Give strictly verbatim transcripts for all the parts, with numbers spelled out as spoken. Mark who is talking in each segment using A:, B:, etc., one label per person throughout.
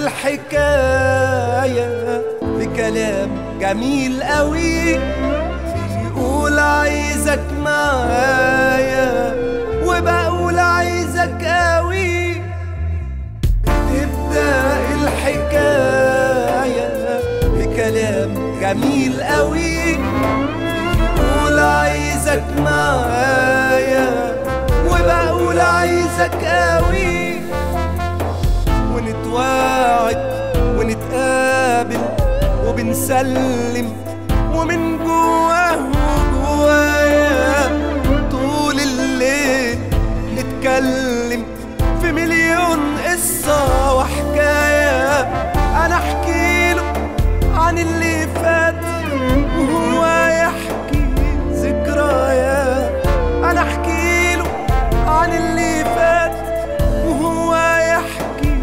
A: الحكاية بكلام جميل قوي بيقول عايزك معايا وبقول عايزك قوي. بتبدأ الحكاية بكلام جميل قوي بيقول عايزك معايا وبقول عايزك قوي. ونتواعد ونتقابل وبنسلم ومن جواه وجوايا طول الليل نتكلم في مليون قصة وحكاية. أنا أحكي له عن اللي فات وهو يحكي ذكريات. أنا أحكي له عن اللي فات وهو يحكي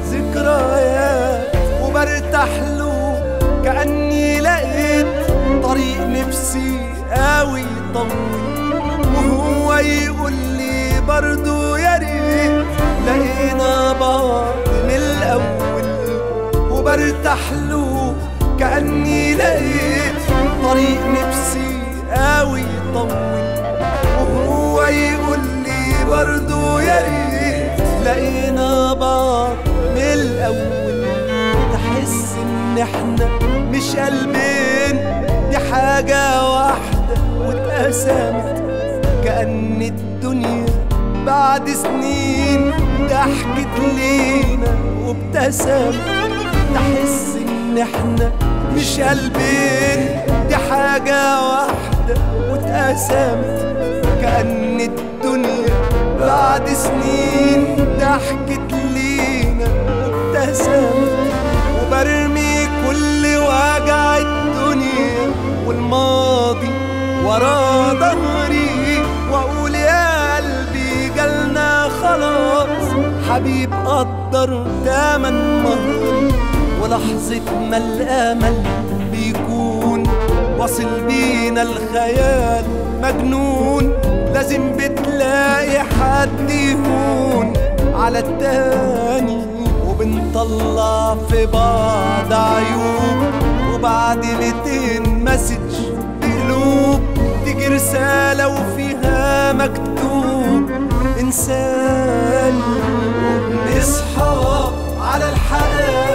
A: ذكريات. وبرتاح له كأني لقيت طريق نفسي قوي يطول وهو يقول لي برضو يا ريت لقينا بعض من الأول. وبرتاح له كأني لقيت طريق نفسي قوي يطول وهو يقول لي برضو يا ريت لقينا بعض من الأول. تحس إن إحنا مش قلبين دي حاجة واحدة واتقسمت كأن الدنيا بعد سنين ضحكت لينا وابتسمت. تحس إن إحنا مش قلبين دي حاجة واحدة واتقسمت كأن الدنيا بعد سنين ضحكت لينا وابتسمت. وبرمي كل وجع الدنيا والماضي ورا ظهري واقول يا قلبي جالنا خلاص حبيب قدر تمن مهري. ولحظة ما الامل بيكون واصل بينا الخيال مجنون لازم بتلاقي حد يهون على التاني. وبنطلع في بعض عيوب وبعد ميتين مسج بقلوب تيجي رسالة وفيها مكتوب إنسان. وبنصحى على الحقيقة